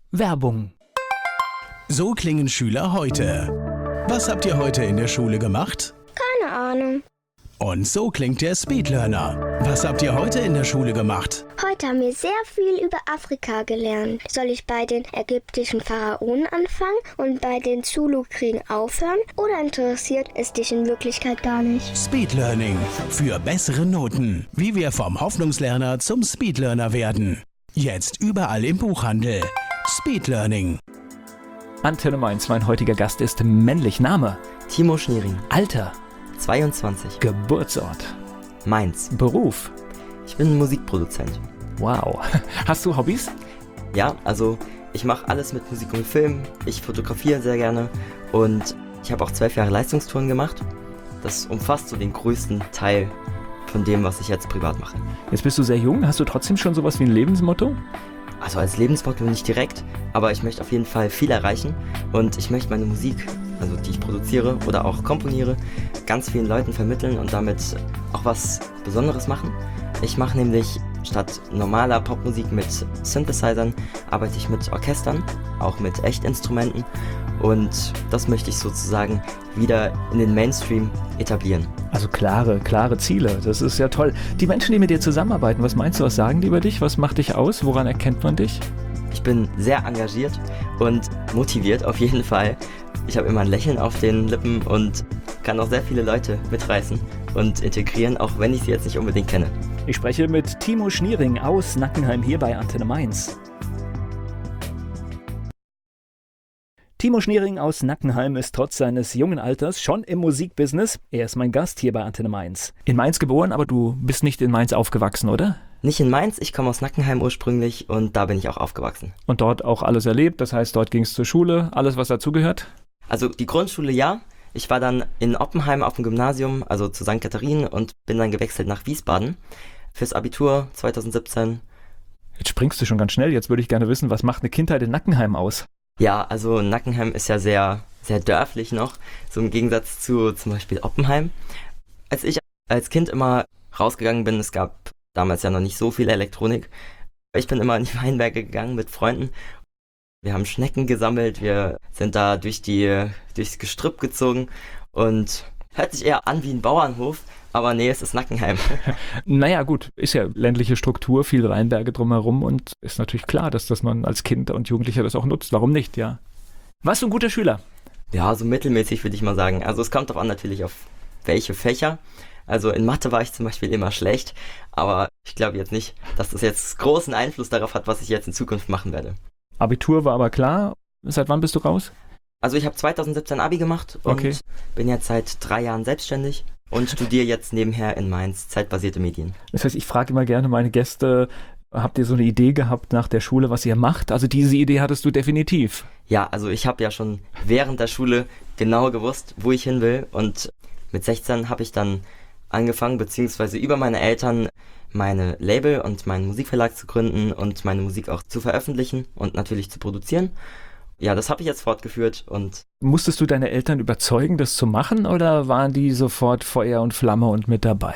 Werbung. So klingen Schüler heute. Was habt ihr heute in der Schule gemacht? Keine Ahnung. Und so klingt der Speedlearner. Was habt ihr heute in der Schule gemacht? Heute haben wir sehr viel über Afrika gelernt. Soll ich bei den ägyptischen Pharaonen anfangen und bei den Zulu-Kriegen aufhören? Oder interessiert es dich in Wirklichkeit gar nicht? Speedlearning. Für bessere Noten. Wie wir vom Hoffnungslerner zum Speedlearner werden. Jetzt überall im Buchhandel. Speedlearning. Antenne Mainz, mein heutiger Gast ist männlich. Name? Timo Schniering, Alter? 22, Geburtsort? Mainz. Beruf? Ich bin Musikproduzent. Wow. Hast du Hobbys? Ja, also ich mache alles mit Musik und Film. Ich fotografiere sehr gerne und ich habe auch 12 Jahre Leistungstouren gemacht. Das umfasst so den größten Teil von dem, was ich jetzt privat mache. Jetzt bist du sehr jung. Hast du trotzdem schon sowas wie ein Lebensmotto? Also als Lebensmotto nicht direkt, aber ich möchte auf jeden Fall viel erreichen und ich möchte meine Musik, also die ich produziere oder auch komponiere, ganz vielen Leuten vermitteln und damit auch was Besonderes machen. Ich mache nämlich statt normaler Popmusik mit Synthesizern, arbeite ich mit Orchestern, auch mit Echtinstrumenten und das möchte ich sozusagen wieder in den Mainstream etablieren. Also klare Ziele. Das ist ja toll. Die Menschen, die mit dir zusammenarbeiten, was meinst du, was sagen die über dich? Was macht dich aus? Woran erkennt man dich? Ich bin sehr engagiert und motiviert auf jeden Fall. Ich habe immer ein Lächeln auf den Lippen und kann auch sehr viele Leute mitreißen und integrieren, auch wenn ich sie jetzt nicht unbedingt kenne. Ich spreche mit Timo Schniering aus Nackenheim hier bei Antenne Mainz. Timo Schniering aus Nackenheim ist trotz seines jungen Alters schon im Musikbusiness. Er ist mein Gast hier bei Antenne Mainz. In Mainz geboren, aber du bist nicht in Mainz aufgewachsen, oder? Nicht in Mainz, ich komme aus Nackenheim ursprünglich und da bin ich auch aufgewachsen. Und dort auch alles erlebt, das heißt, dort ging es zur Schule, alles was dazugehört? Also die Grundschule ja. Ich war dann in Oppenheim auf dem Gymnasium, also zu St. Katharinen und bin dann gewechselt nach Wiesbaden fürs Abitur 2017. Jetzt springst du schon ganz schnell, jetzt würde ich gerne wissen, was macht eine Kindheit in Nackenheim aus? Ja, also Nackenheim ist ja sehr, sehr dörflich noch, so im Gegensatz zu zum Beispiel Oppenheim. Als ich als Kind immer rausgegangen bin, es gab damals ja noch nicht so viel Elektronik, ich bin immer in die Weinberge gegangen mit Freunden. Wir haben Schnecken gesammelt, wir sind da durchs Gestrüpp gezogen und hört sich eher an wie ein Bauernhof, aber nee, es ist Nackenheim. Naja gut, ist ja ländliche Struktur, viele Weinberge drumherum und ist natürlich klar, dass man als Kind und Jugendlicher das auch nutzt. Warum nicht, ja? Warst du ein guter Schüler? Ja, so mittelmäßig würde ich mal sagen. Also es kommt drauf an natürlich auf welche Fächer. Also in Mathe war ich zum Beispiel immer schlecht, aber ich glaube jetzt nicht, dass das jetzt großen Einfluss darauf hat, was ich jetzt in Zukunft machen werde. Abitur war aber klar. Seit wann bist du raus? Also ich habe 2017 Abi gemacht und bin jetzt seit 3 Jahren selbstständig und studiere jetzt nebenher in Mainz zeitbasierte Medien. Das heißt, ich frage immer gerne meine Gäste, habt ihr so eine Idee gehabt nach der Schule, was ihr macht? Also diese Idee hattest du definitiv. Ja, also ich habe ja schon während der Schule genau gewusst, wo ich hin will und mit 16 habe ich dann angefangen, beziehungsweise über meine Eltern meine Label und meinen Musikverlag zu gründen und meine Musik auch zu veröffentlichen und natürlich zu produzieren. Ja, das habe ich jetzt fortgeführt und... Musstest du deine Eltern überzeugen, das zu machen oder waren die sofort Feuer und Flamme und mit dabei?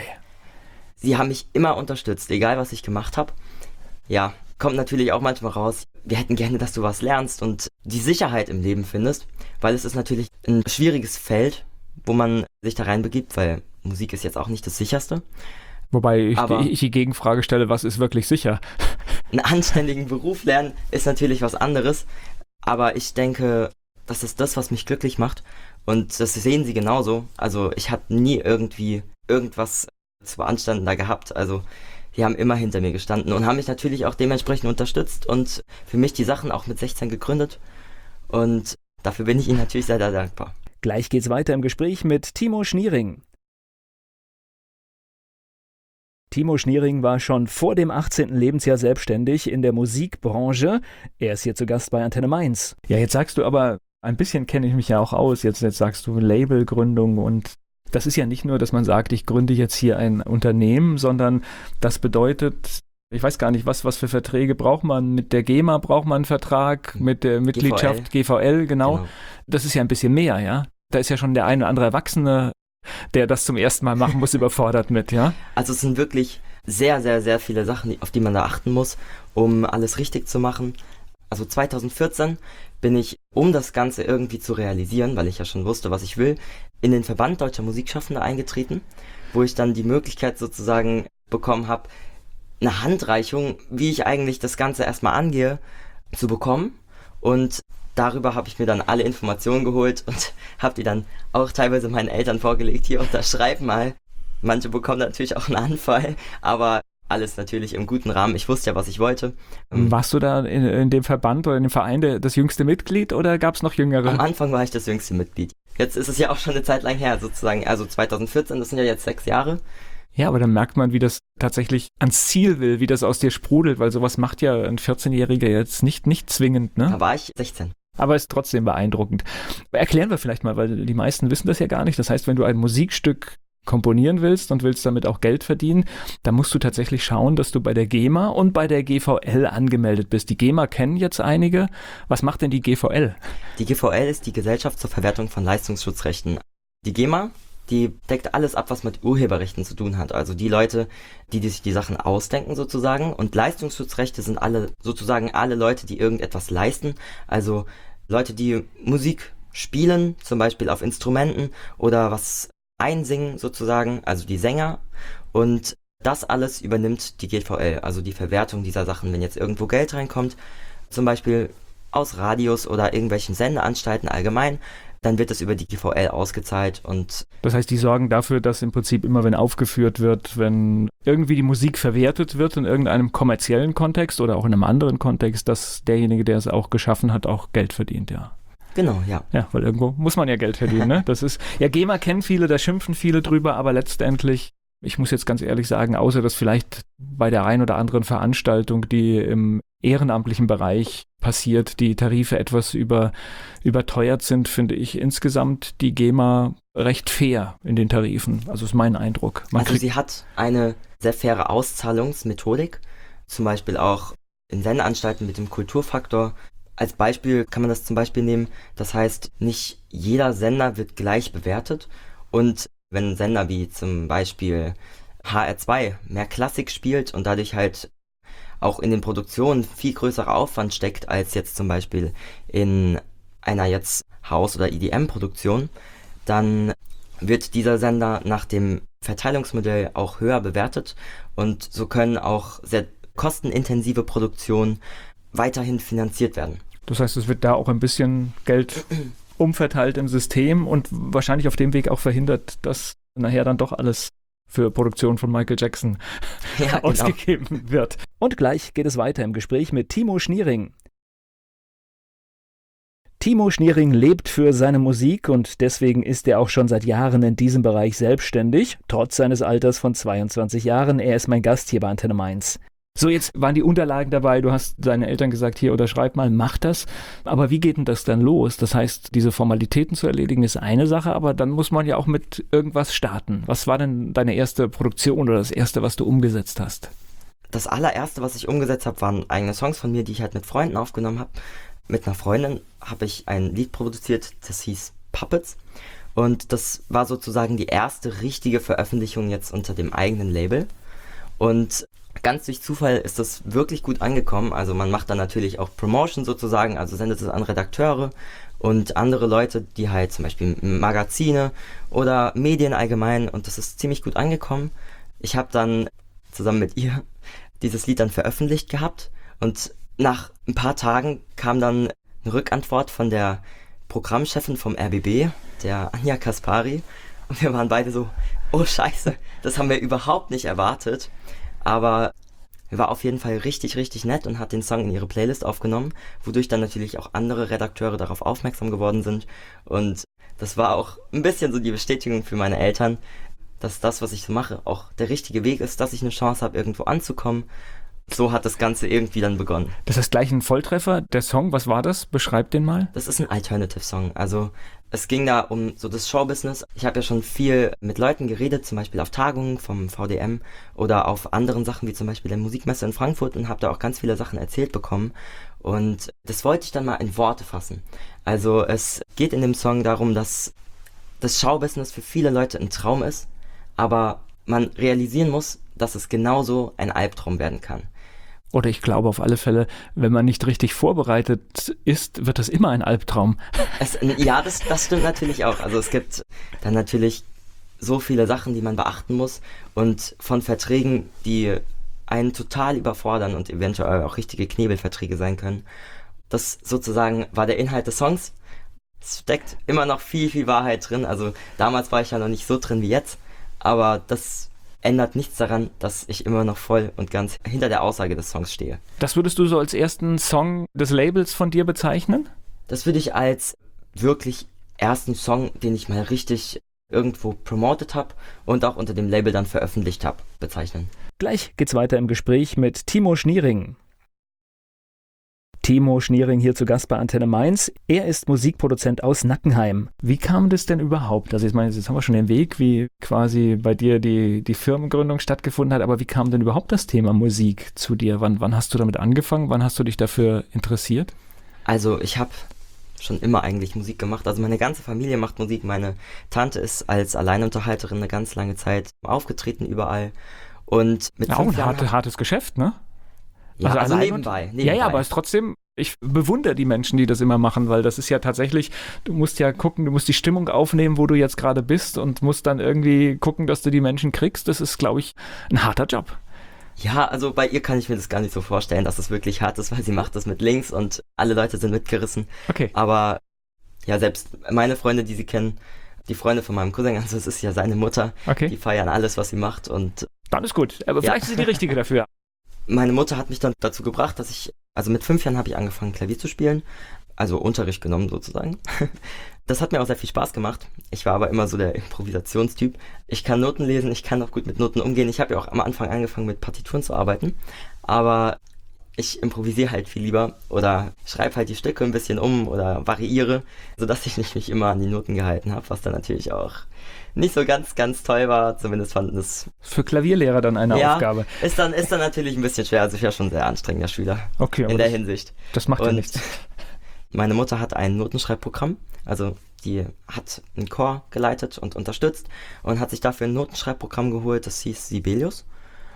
Sie haben mich immer unterstützt, egal was ich gemacht habe. Ja, kommt natürlich auch manchmal raus, wir hätten gerne, dass du was lernst und die Sicherheit im Leben findest, weil es ist natürlich ein schwieriges Feld, wo man sich da reinbegibt, weil Musik ist jetzt auch nicht das Sicherste. Wobei ich die Gegenfrage stelle, was ist wirklich sicher? Einen anständigen Beruf lernen ist natürlich was anderes, aber ich denke, das ist das, was mich glücklich macht und das sehen sie genauso. Also ich habe nie irgendwie irgendwas zu beanstanden da gehabt, also die haben immer hinter mir gestanden und haben mich natürlich auch dementsprechend unterstützt und für mich die Sachen auch mit 16 gegründet und dafür bin ich ihnen natürlich sehr, sehr dankbar. Gleich geht's weiter im Gespräch mit Timo Schniering. Timo Schniering war schon vor dem 18. Lebensjahr selbstständig in der Musikbranche. Er ist hier zu Gast bei Antenne Mainz. Ja, jetzt sagst du aber, ein bisschen kenne ich mich ja auch aus. Jetzt sagst du Labelgründung und das ist ja nicht nur, dass man sagt, ich gründe jetzt hier ein Unternehmen, sondern das bedeutet, ich weiß gar nicht, was für Verträge braucht man. Mit der GEMA braucht man einen Vertrag, mit der Mitgliedschaft GVL, genau. Das ist ja ein bisschen mehr, ja. Da ist ja schon der eine oder andere Erwachsene, der das zum ersten Mal machen muss, überfordert mit, ja? Also es sind wirklich sehr, sehr, sehr viele Sachen, auf die man da achten muss, um alles richtig zu machen. Also 2014 bin ich, um das Ganze irgendwie zu realisieren, weil ich ja schon wusste, was ich will, in den Verband Deutscher Musikschaffende eingetreten, wo ich dann die Möglichkeit sozusagen bekommen habe, eine Handreichung, wie ich eigentlich das Ganze erstmal angehe, zu bekommen. Und darüber habe ich mir dann alle Informationen geholt und habe die dann auch teilweise meinen Eltern vorgelegt. Hier, unterschreib mal. Manche bekommen natürlich auch einen Anfall, aber alles natürlich im guten Rahmen. Ich wusste ja, was ich wollte. Warst du da in dem Verband oder in dem Verein das jüngste Mitglied oder gab es noch jüngere? Am Anfang war ich das jüngste Mitglied. Jetzt ist es ja auch schon eine Zeit lang her, sozusagen. Also 2014, das sind ja jetzt 6 Jahre. Ja, aber dann merkt man, wie das tatsächlich ans Ziel will, wie das aus dir sprudelt, weil sowas macht ja ein 14-Jähriger jetzt nicht zwingend, ne? Da war ich 16. Aber ist trotzdem beeindruckend. Erklären wir vielleicht mal, weil die meisten wissen das ja gar nicht. Das heißt, wenn du ein Musikstück komponieren willst und willst damit auch Geld verdienen, dann musst du tatsächlich schauen, dass du bei der GEMA und bei der GVL angemeldet bist. Die GEMA kennen jetzt einige. Was macht denn die GVL? Die GVL ist die Gesellschaft zur Verwertung von Leistungsschutzrechten. Die GEMA, die deckt alles ab, was mit Urheberrechten zu tun hat. Also die Leute, die sich die Sachen ausdenken sozusagen. Und Leistungsschutzrechte sind alle Leute, die irgendetwas leisten. Also Leute, die Musik spielen, zum Beispiel auf Instrumenten oder was einsingen sozusagen, also die Sänger. Und das alles übernimmt die GVL, also die Verwertung dieser Sachen. Wenn jetzt irgendwo Geld reinkommt, zum Beispiel aus Radios oder irgendwelchen Sendeanstalten allgemein, dann wird das über die GVL ausgezahlt. Und das heißt, die sorgen dafür, dass im Prinzip immer, wenn aufgeführt wird, wenn irgendwie die Musik verwertet wird in irgendeinem kommerziellen Kontext oder auch in einem anderen Kontext, dass derjenige, der es auch geschaffen hat, auch Geld verdient, ja. Genau, ja. Ja, weil irgendwo muss man ja Geld verdienen, ne? Das ist, ja, GEMA kennen viele, da schimpfen viele drüber, aber letztendlich, ich muss jetzt ganz ehrlich sagen, außer dass vielleicht bei der ein oder anderen Veranstaltung, die im ehrenamtlichen Bereich passiert, die Tarife etwas überteuert sind, finde ich insgesamt die GEMA recht fair in den Tarifen. Also ist mein Eindruck. Also sie hat eine sehr faire Auszahlungsmethodik, zum Beispiel auch in Sendeanstalten mit dem Kulturfaktor. Als Beispiel kann man das zum Beispiel nehmen, das heißt, nicht jeder Sender wird gleich bewertet und wenn ein Sender wie zum Beispiel HR2 mehr Klassik spielt und dadurch halt auch in den Produktionen viel größerer Aufwand steckt als jetzt zum Beispiel in einer jetzt House- oder EDM-Produktion, dann wird dieser Sender nach dem Verteilungsmodell auch höher bewertet und so können auch sehr kostenintensive Produktionen weiterhin finanziert werden. Das heißt, es wird da auch ein bisschen Geld umverteilt im System und wahrscheinlich auf dem Weg auch verhindert, dass nachher dann doch alles für Produktion von Michael Jackson ausgegeben wird. Und gleich geht es weiter im Gespräch mit Timo Schniering. Timo Schniering lebt für seine Musik und deswegen ist er auch schon seit Jahren in diesem Bereich selbstständig, trotz seines Alters von 22 Jahren. Er ist mein Gast hier bei Antenne Mainz. So, jetzt waren die Unterlagen dabei, du hast deinen Eltern gesagt, hier unterschreib mal, mach das. Aber wie geht denn das dann los? Das heißt, diese Formalitäten zu erledigen ist eine Sache, aber dann muss man ja auch mit irgendwas starten. Was war denn deine erste Produktion oder das erste, was du umgesetzt hast? Das allererste, was ich umgesetzt habe, waren eigene Songs von mir, die ich halt mit Freunden aufgenommen habe. Mit einer Freundin habe ich ein Lied produziert, das hieß Puppets. Und das war sozusagen die erste richtige Veröffentlichung jetzt unter dem eigenen Label. Und ganz durch Zufall ist das wirklich gut angekommen. Also man macht dann natürlich auch Promotion sozusagen, also sendet es an Redakteure und andere Leute, die halt zum Beispiel Magazine oder Medien allgemein, und das ist ziemlich gut angekommen. Ich habe dann zusammen mit ihr dieses Lied dann veröffentlicht gehabt und nach ein paar Tagen kam dann eine Rückantwort von der Programmchefin vom RBB, der Anja Kaspari, und wir waren beide so, oh Scheiße, das haben wir überhaupt nicht erwartet. Aber er war auf jeden Fall richtig, richtig nett und hat den Song in ihre Playlist aufgenommen, wodurch dann natürlich auch andere Redakteure darauf aufmerksam geworden sind. Und das war auch ein bisschen so die Bestätigung für meine Eltern, dass das, was ich so mache, auch der richtige Weg ist, dass ich eine Chance habe, irgendwo anzukommen. So hat das Ganze irgendwie dann begonnen. Das ist gleich ein Volltreffer. Der Song, was war das? Beschreib den mal. Das ist ein Alternative-Song. Also es ging da um so das Showbusiness. Ich habe ja schon viel mit Leuten geredet, zum Beispiel auf Tagungen vom VDM oder auf anderen Sachen, wie zum Beispiel der Musikmesse in Frankfurt, und habe da auch ganz viele Sachen erzählt bekommen. Und das wollte ich dann mal in Worte fassen. Also es geht in dem Song darum, dass das Showbusiness für viele Leute ein Traum ist, aber man realisieren muss, dass es genauso ein Albtraum werden kann. Oder ich glaube auf alle Fälle, wenn man nicht richtig vorbereitet ist, wird das immer ein Albtraum. Ja, das stimmt natürlich auch. Also es gibt dann natürlich so viele Sachen, die man beachten muss und von Verträgen, die einen total überfordern und eventuell auch richtige Knebelverträge sein können. Das sozusagen war der Inhalt des Songs. Es steckt immer noch viel, viel Wahrheit drin. Also damals war ich ja noch nicht so drin wie jetzt, aber das ändert nichts daran, dass ich immer noch voll und ganz hinter der Aussage des Songs stehe. Das würdest du so als ersten Song des Labels von dir bezeichnen? Das würde ich als wirklich ersten Song, den ich mal richtig irgendwo promotet habe und auch unter dem Label dann veröffentlicht habe, bezeichnen. Gleich geht's weiter im Gespräch mit Timo Schniering. Timo Schniering hier zu Gast bei Antenne Mainz. Er ist Musikproduzent aus Nackenheim. Wie kam das denn überhaupt? Also ich meine, jetzt haben wir schon den Weg, wie quasi bei dir die Firmengründung stattgefunden hat, aber wie kam denn überhaupt das Thema Musik zu dir? Wann hast du damit angefangen? Wann hast du dich dafür interessiert? Also ich habe schon immer eigentlich Musik gemacht. Also meine ganze Familie macht Musik. Meine Tante ist als Alleinunterhalterin eine ganz lange Zeit aufgetreten überall. Und mit ja, auch ein hartes Geschäft, ne? Ja, also nebenbei. Ja, aber es ist trotzdem, ich bewundere die Menschen, die das immer machen, weil das ist ja tatsächlich, du musst ja gucken, du musst die Stimmung aufnehmen, wo du jetzt gerade bist und musst dann irgendwie gucken, dass du die Menschen kriegst. Das ist, glaube ich, ein harter Job. Ja, also bei ihr kann ich mir das gar nicht so vorstellen, dass es wirklich hart ist, weil sie macht das mit links und alle Leute sind mitgerissen. Okay. Aber ja, selbst meine Freunde, die sie kennen, die Freunde von meinem Cousin, also es ist ja seine Mutter, okay, die feiern alles, was sie macht und dann ist gut, aber vielleicht ist sie die Richtige dafür. Meine Mutter hat mich dann dazu gebracht, dass ich, also mit 5 Jahren habe ich angefangen Klavier zu spielen, also Unterricht genommen sozusagen. Das hat mir auch sehr viel Spaß gemacht. Ich war aber immer so der Improvisationstyp. Ich kann Noten lesen, ich kann auch gut mit Noten umgehen. Ich habe ja auch am Anfang angefangen mit Partituren zu arbeiten, aber ich improvisiere halt viel lieber oder schreibe halt die Stücke ein bisschen um oder variiere, sodass ich nicht mich immer an die Noten gehalten habe, was dann natürlich auch nicht so ganz, ganz toll war. Zumindest fanden es für Klavierlehrer dann eine Aufgabe. Ist dann natürlich ein bisschen schwer. Also ich war schon ein sehr anstrengender Schüler in der Hinsicht. Das macht ja nichts. Meine Mutter hat ein Notenschreibprogramm, also die hat einen Chor geleitet und unterstützt und hat sich dafür ein Notenschreibprogramm geholt, das hieß Sibelius.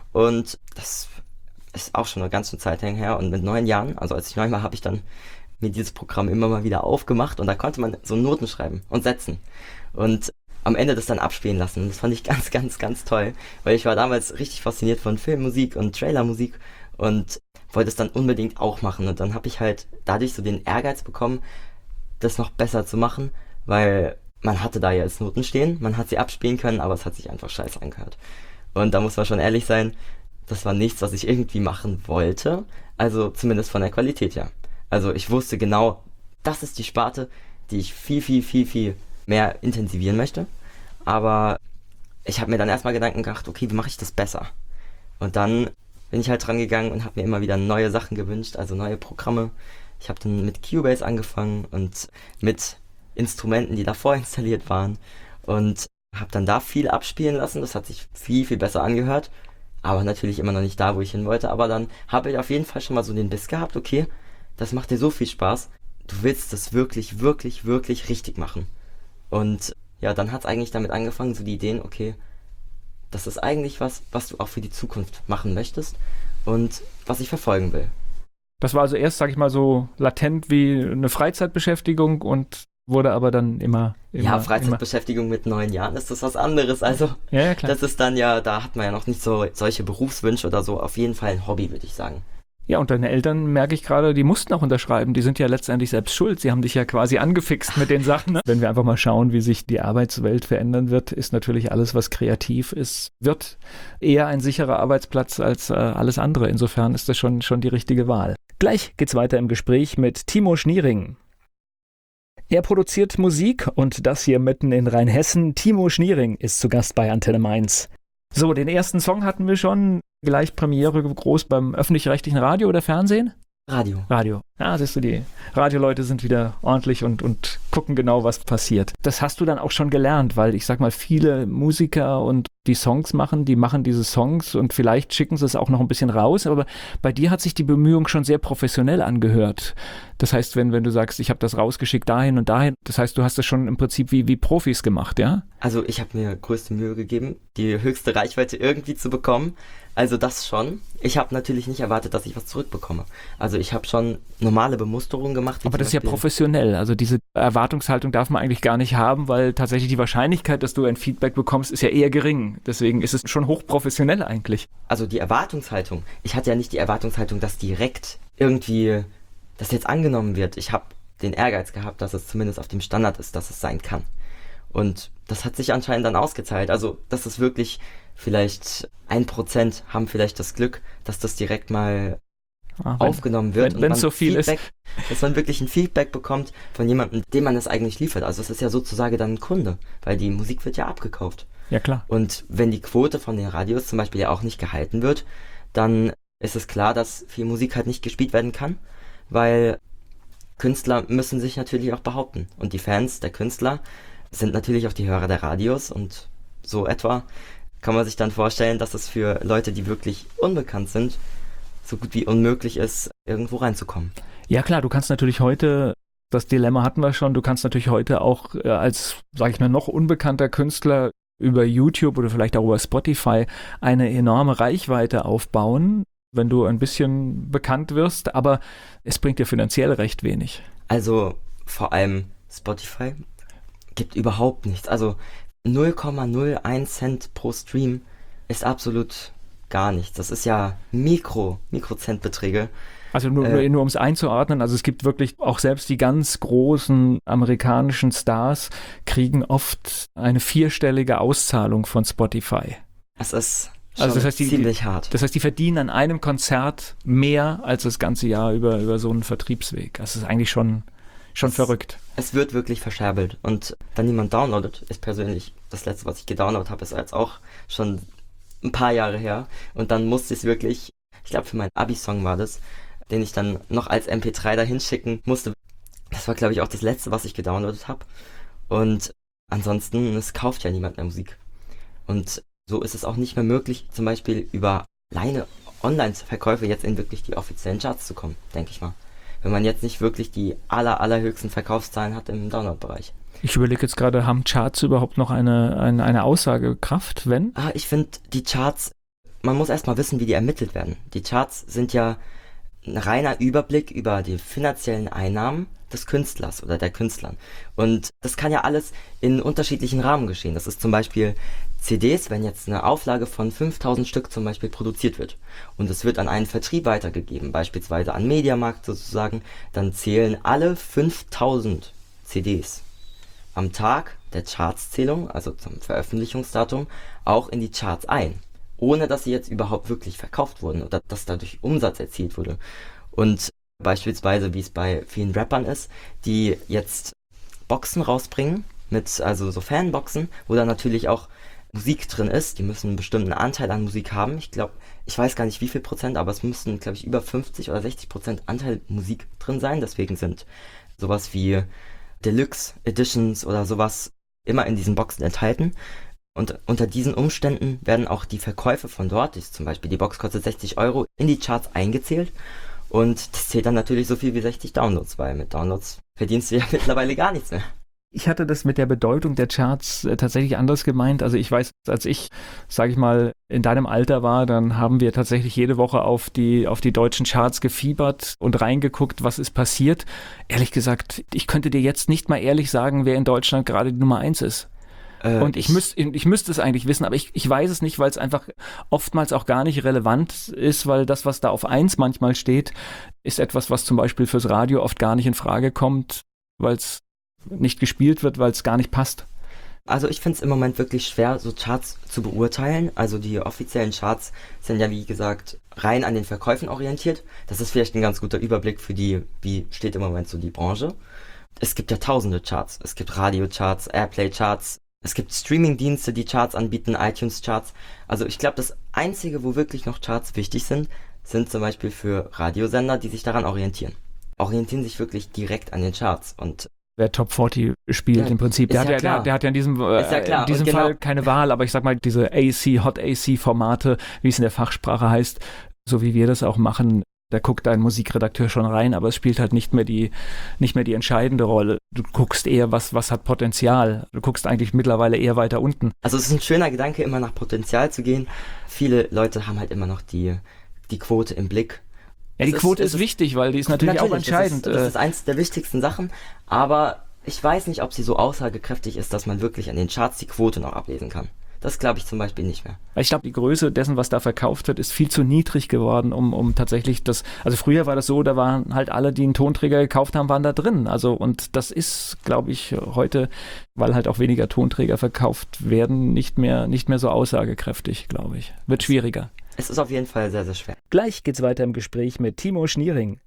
Und das ist auch schon eine ganze Zeit her. Und mit 9 Jahren, also als ich 9 war, habe ich dann mir dieses Programm immer mal wieder aufgemacht und da konnte man so Noten schreiben und setzen. Und am Ende das dann abspielen lassen. Und das fand ich ganz, ganz, ganz toll, weil ich war damals richtig fasziniert von Filmmusik und Trailermusik und wollte es dann unbedingt auch machen. Und dann habe ich halt dadurch so den Ehrgeiz bekommen, das noch besser zu machen, weil man hatte da ja jetzt Noten stehen, man hat sie abspielen können, aber es hat sich einfach scheiße angehört. Und da muss man schon ehrlich sein, das war nichts, was ich irgendwie machen wollte, also zumindest von der Qualität her. Also ich wusste genau, das ist die Sparte, die ich viel, viel, viel, viel mehr intensivieren möchte. Aber ich habe mir dann erstmal Gedanken gemacht, okay, wie mache ich das besser? Und dann bin ich halt dran gegangen und habe mir immer wieder neue Sachen gewünscht, also neue Programme. Ich habe dann mit Cubase angefangen und mit Instrumenten, die davor installiert waren und habe dann da viel abspielen lassen. Das hat sich viel, viel besser angehört, aber natürlich immer noch nicht da, wo ich hin wollte. Aber dann habe ich auf jeden Fall schon mal so den Biss gehabt, okay, das macht dir so viel Spaß, du willst das wirklich, wirklich, wirklich richtig machen. Und ja, dann hat es eigentlich damit angefangen, so die Ideen, okay, das ist eigentlich was du auch für die Zukunft machen möchtest und was ich verfolgen will. Das war also erst, sag ich mal, so latent wie eine Freizeitbeschäftigung und wurde aber dann immer ja, Freizeitbeschäftigung mit 9 Jahren ist das was anderes. Also ja, klar. Das ist dann ja, da hat man ja noch nicht so solche Berufswünsche oder so. Auf jeden Fall ein Hobby, würde ich sagen. Ja, und deine Eltern, merke ich gerade, die mussten auch unterschreiben. Die sind ja letztendlich selbst schuld. Sie haben dich ja quasi angefixt mit den Sachen. Ne? Wenn wir einfach mal schauen, wie sich die Arbeitswelt verändern wird, ist natürlich alles, was kreativ ist, wird eher ein sicherer Arbeitsplatz als alles andere. Insofern ist das schon die richtige Wahl. Gleich geht's weiter im Gespräch mit Timo Schniering. Er produziert Musik und das hier mitten in Rheinhessen. Timo Schniering ist zu Gast bei Antenne Mainz. So, den ersten Song hatten wir schon. Gleich Premiere groß beim öffentlich-rechtlichen Radio oder Fernsehen? Radio. Ja, siehst du, die Radioleute sind wieder ordentlich und gucken genau, was passiert. Das hast du dann auch schon gelernt, weil ich sag mal, viele Musiker und die Songs machen, die machen diese Songs und vielleicht schicken sie es auch noch ein bisschen raus, aber bei dir hat sich die Bemühung schon sehr professionell angehört. Das heißt, wenn du sagst, ich habe das rausgeschickt dahin und dahin, das heißt, du hast das schon im Prinzip wie Profis gemacht, ja? Also ich habe mir größte Mühe gegeben, die höchste Reichweite irgendwie zu bekommen. Also das schon. Ich habe natürlich nicht erwartet, dass ich was zurückbekomme. Also ich habe schon normale Bemusterungen gemacht. Aber das ist ja professionell. Also diese Erwartungshaltung darf man eigentlich gar nicht haben, weil tatsächlich die Wahrscheinlichkeit, dass du ein Feedback bekommst, ist ja eher gering. Deswegen ist es schon hochprofessionell eigentlich. Also die Erwartungshaltung. Ich hatte ja nicht die Erwartungshaltung, dass direkt irgendwie das jetzt angenommen wird. Ich habe den Ehrgeiz gehabt, dass es zumindest auf dem Standard ist, dass es sein kann. Und das hat sich anscheinend dann ausgezahlt. Also das ist wirklich vielleicht 1% haben vielleicht das Glück, dass das direkt mal aufgenommen wird. Wenn es so viel Feedback, ist. dass man wirklich ein Feedback bekommt von jemandem, dem man es eigentlich liefert. Also es ist ja sozusagen dann ein Kunde, weil die Musik wird ja abgekauft. Ja, klar. Und wenn die Quote von den Radios zum Beispiel ja auch nicht gehalten wird, dann ist es klar, dass viel Musik halt nicht gespielt werden kann, weil Künstler müssen sich natürlich auch behaupten. Und die Fans der Künstler sind natürlich auch die Hörer der Radios und so etwa kann man sich dann vorstellen, dass es für Leute, die wirklich unbekannt sind, so gut wie unmöglich ist, irgendwo reinzukommen. Ja klar, du kannst natürlich heute, das Dilemma hatten wir schon, du kannst natürlich heute auch als, sage ich mal, noch unbekannter Künstler über YouTube oder vielleicht auch über Spotify eine enorme Reichweite aufbauen, wenn du ein bisschen bekannt wirst, aber es bringt dir finanziell recht wenig. Also vor allem Spotify gibt überhaupt nichts. Also 0,01 Cent pro Stream ist absolut gar nichts. Das ist ja Mikrocentbeträge. Also nur um es einzuordnen, also es gibt wirklich auch selbst die ganz großen amerikanischen Stars kriegen oft eine 4-stellige Auszahlung von Spotify. Das ist also das heißt, ziemlich hart. Das heißt, die verdienen an einem Konzert mehr als das ganze Jahr über so einen Vertriebsweg. Das ist eigentlich schon verrückt. Es wird wirklich verscherbelt und wenn niemand downloadet, ist persönlich das letzte, was ich gedownloadet habe, ist jetzt auch schon ein paar Jahre her und dann musste ich es wirklich, ich glaube für meinen Abi-Song war das, den ich dann noch als MP3 dahin schicken musste. Das war glaube ich auch das letzte, was ich gedownloadet habe und ansonsten, es kauft ja niemand mehr Musik und so ist es auch nicht mehr möglich, zum Beispiel über alleine Online-Verkäufe jetzt in wirklich die offiziellen Charts zu kommen, denke ich mal. Wenn man jetzt nicht wirklich die allerhöchsten Verkaufszahlen hat im Download-Bereich. Ich überlege jetzt gerade, haben Charts überhaupt noch eine Aussagekraft, wenn? Ich finde, die Charts, man muss erstmal wissen, wie die ermittelt werden. Die Charts sind ja ein reiner Überblick über die finanziellen Einnahmen des Künstlers oder der Künstlern. Und das kann ja alles in unterschiedlichen Rahmen geschehen. Das ist zum Beispiel CDs, wenn jetzt eine Auflage von 5000 Stück zum Beispiel produziert wird und es wird an einen Vertrieb weitergegeben, beispielsweise an Mediamarkt sozusagen, dann zählen alle 5000 CDs am Tag der Chartszählung, also zum Veröffentlichungsdatum, auch in die Charts ein, ohne dass sie jetzt überhaupt wirklich verkauft wurden oder dass dadurch Umsatz erzielt wurde. Und beispielsweise, wie es bei vielen Rappern ist, die jetzt Boxen rausbringen, also so Fanboxen, wo dann natürlich auch Musik drin ist, die müssen einen bestimmten Anteil an Musik haben. Ich weiß gar nicht wie viel Prozent, aber es müssten, glaube ich, über 50 oder 60% Anteil Musik drin sein. Deswegen sind sowas wie Deluxe Editions oder sowas immer in diesen Boxen enthalten. Und unter diesen Umständen werden auch die Verkäufe von dort, zum Beispiel die Box kostet 60 €, in die Charts eingezählt. Und das zählt dann natürlich so viel wie 60 Downloads, weil mit Downloads verdienst du ja mittlerweile gar nichts mehr. Ich hatte das mit der Bedeutung der Charts tatsächlich anders gemeint. Also ich weiß, als ich, sage ich mal, in deinem Alter war, dann haben wir tatsächlich jede Woche auf die deutschen Charts gefiebert und reingeguckt, was ist passiert. Ehrlich gesagt, ich könnte dir jetzt nicht mal ehrlich sagen, wer in Deutschland gerade die Nummer 1 ist. Und ich müsste es eigentlich wissen, aber ich weiß es nicht, weil es einfach oftmals auch gar nicht relevant ist, weil das, was da auf 1 manchmal steht, ist etwas, was zum Beispiel fürs Radio oft gar nicht in Frage kommt, weil es nicht gespielt wird, weil es gar nicht passt. Also ich finde es im Moment wirklich schwer, so Charts zu beurteilen. Also die offiziellen Charts sind ja, wie gesagt, rein an den Verkäufen orientiert. Das ist vielleicht ein ganz guter Überblick für wie steht im Moment so die Branche. Es gibt ja tausende Charts. Es gibt Radio-Charts, Airplay-Charts. Es gibt Streaming-Dienste, die Charts anbieten, iTunes-Charts. Also ich glaube, das Einzige, wo wirklich noch Charts wichtig sind zum Beispiel für Radiosender, die sich daran orientieren. orientieren sich wirklich direkt an den Charts und wer Top 40 spielt Ja, im Prinzip. Der ist ja hat ja, klar. der hat ja in diesem klar. in diesem Und genau- Fall keine Wahl, aber ich sag mal, diese Hot AC-Formate, wie es in der Fachsprache heißt, so wie wir das auch machen, da guckt ein Musikredakteur schon rein, aber es spielt halt nicht mehr die entscheidende Rolle. Du guckst eher, was hat Potenzial. Du guckst eigentlich mittlerweile eher weiter unten. Also es ist ein schöner Gedanke, immer nach Potenzial zu gehen. Viele Leute haben halt immer noch die Quote im Blick. Ja, die Das Quote ist- ist wichtig, weil die ist natürlich auch entscheidend. Das ist eins der wichtigsten Sachen, aber ich weiß nicht, ob sie so aussagekräftig ist, dass man wirklich an den Charts die Quote noch ablesen kann. Das glaube ich zum Beispiel nicht mehr. Ich glaube, die Größe dessen, was da verkauft wird, ist viel zu niedrig geworden, um tatsächlich das. Also früher war das so, da waren halt alle, die einen Tonträger gekauft haben, waren da drin. Also und das ist, glaube ich, heute, weil halt auch weniger Tonträger verkauft werden, nicht mehr so aussagekräftig, glaube ich. Wird schwieriger. Es ist auf jeden Fall sehr, sehr schwer. Gleich geht's weiter im Gespräch mit Timo Schniering.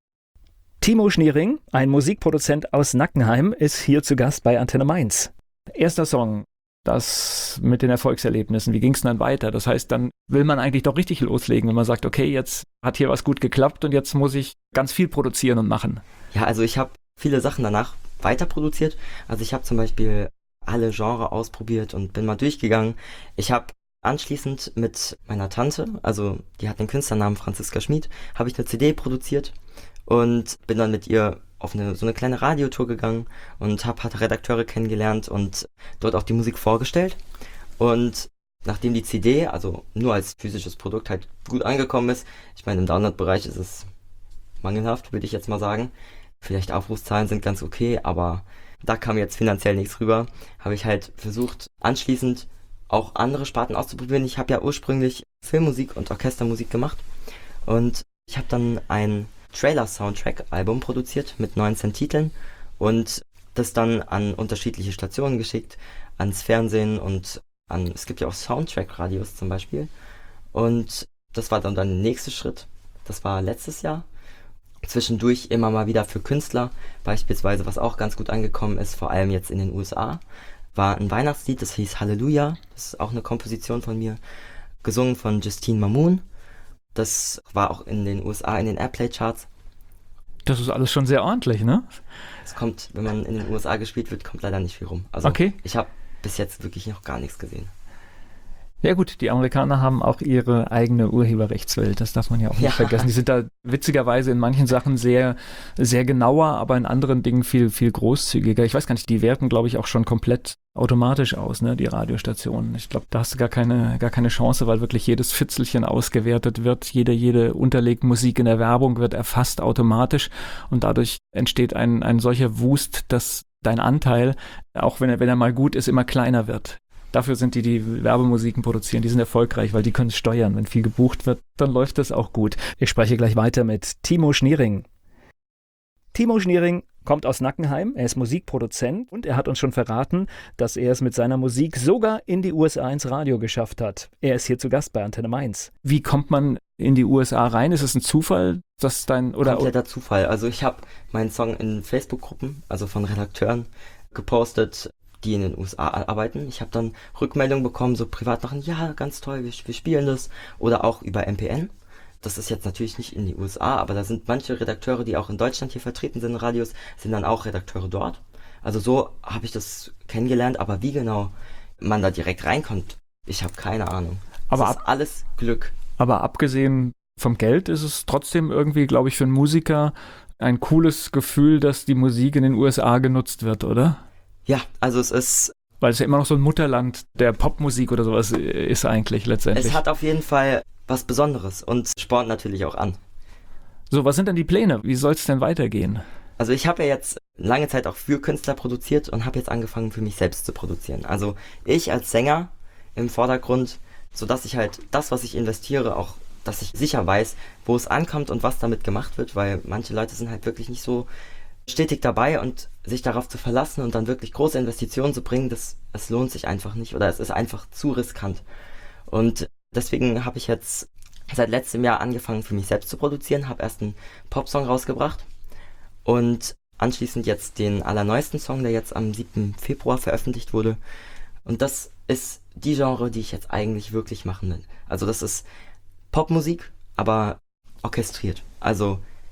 Timo Schniering, ein Musikproduzent aus Nackenheim, ist hier zu Gast bei Antenne Mainz. Erster Song, das mit den Erfolgserlebnissen, wie ging es dann weiter? Das heißt, dann will man eigentlich doch richtig loslegen, wenn man sagt, okay, jetzt hat hier was gut geklappt und jetzt muss ich ganz viel produzieren und machen. Ja, also ich habe viele Sachen danach weiter produziert. Also ich habe zum Beispiel alle Genres ausprobiert und bin mal durchgegangen. Ich habe anschließend mit meiner Tante, also die hat den Künstlernamen Franziska Schmid, habe ich eine CD produziert und bin dann mit ihr auf so eine kleine Radiotour gegangen und habe halt Redakteure kennengelernt und dort auch die Musik vorgestellt. Und nachdem die CD, also nur als physisches Produkt halt gut angekommen ist, ich meine im Download-Bereich ist es mangelhaft, würde ich jetzt mal sagen. Vielleicht Aufrufszahlen sind ganz okay, aber da kam jetzt finanziell nichts rüber. Habe ich halt versucht, anschließend auch andere Sparten auszuprobieren. Ich habe ja ursprünglich Filmmusik und Orchestermusik gemacht und ich habe dann ein Trailer-Soundtrack-Album produziert mit 19 Titeln und das dann an unterschiedliche Stationen geschickt, ans Fernsehen und es gibt ja auch Soundtrack-Radios zum Beispiel. Und das war dann der nächste Schritt. Das war letztes Jahr. Zwischendurch immer mal wieder für Künstler, beispielsweise, was auch ganz gut angekommen ist, vor allem jetzt in den USA, war ein Weihnachtslied, das hieß Halleluja. Das ist auch eine Komposition von mir, gesungen von Justine Mamoun. Das war auch in den USA in den Airplay-Charts. Das ist alles schon sehr ordentlich, ne? Es kommt, wenn man in den USA gespielt wird, kommt leider nicht viel rum. Also Okay. Ich habe bis jetzt wirklich noch gar nichts gesehen. Ja gut, die Amerikaner haben auch ihre eigene Urheberrechtswelt, das darf man ja auch nicht vergessen. Die sind da witzigerweise in manchen Sachen sehr, sehr genauer, aber in anderen Dingen viel, viel großzügiger. Ich weiß gar nicht, die werten, glaube ich, auch schon komplett automatisch aus, ne, die Radiostationen. Ich glaube, da hast du gar keine Chance, weil wirklich jedes Fitzelchen ausgewertet wird. Jede Unterlegmusik in der Werbung wird erfasst automatisch und dadurch entsteht ein solcher Wust, dass dein Anteil, auch wenn er mal gut ist, immer kleiner wird. Dafür sind die Werbemusiken produzieren, die sind erfolgreich, weil die können es steuern. Wenn viel gebucht wird, dann läuft das auch gut. Ich spreche gleich weiter mit Timo Schniering. Timo Schniering kommt aus Nackenheim, er ist Musikproduzent und er hat uns schon verraten, dass er es mit seiner Musik sogar in die USA ins Radio geschafft hat. Er ist hier zu Gast bei Antenne Mainz. Wie kommt man in die USA rein? Ist es ein Zufall, dass Kompletter Zufall. Also ich habe meinen Song in Facebook-Gruppen, also von Redakteuren, gepostet, die in den USA arbeiten. Ich habe dann Rückmeldungen bekommen, so privat machen, ja, ganz toll, wir spielen das. Oder auch über MPN. Das ist jetzt natürlich nicht in die USA, aber da sind manche Redakteure, die auch in Deutschland hier vertreten sind in Radios, sind dann auch Redakteure dort. Also so habe ich das kennengelernt, aber wie genau man da direkt reinkommt, ich habe keine Ahnung. Aber das ist alles Glück. Aber abgesehen vom Geld ist es trotzdem irgendwie, glaube ich, für einen Musiker ein cooles Gefühl, dass die Musik in den USA genutzt wird, oder? Ja, also es ist... Weil es ja immer noch so ein Mutterland der Popmusik oder sowas ist eigentlich letztendlich. Es hat auf jeden Fall was Besonderes und spornt natürlich auch an. So, was sind denn die Pläne? Wie soll es denn weitergehen? Also ich habe ja jetzt lange Zeit auch für Künstler produziert und habe jetzt angefangen für mich selbst zu produzieren. Also ich als Sänger im Vordergrund, sodass ich halt das, was ich investiere, auch, dass ich sicher weiß, wo es ankommt und was damit gemacht wird, weil manche Leute sind halt wirklich nicht so stetig dabei und sich darauf zu verlassen und dann wirklich große Investitionen zu bringen, es lohnt sich einfach nicht oder es ist einfach zu riskant. Und deswegen habe ich jetzt seit letztem Jahr angefangen für mich selbst zu produzieren, habe erst einen Popsong rausgebracht und anschließend jetzt den allerneuesten Song, der jetzt am 7. Februar veröffentlicht wurde. Und das ist die Genre, die ich jetzt eigentlich wirklich machen will. Also das ist Popmusik, aber orchestriert. Also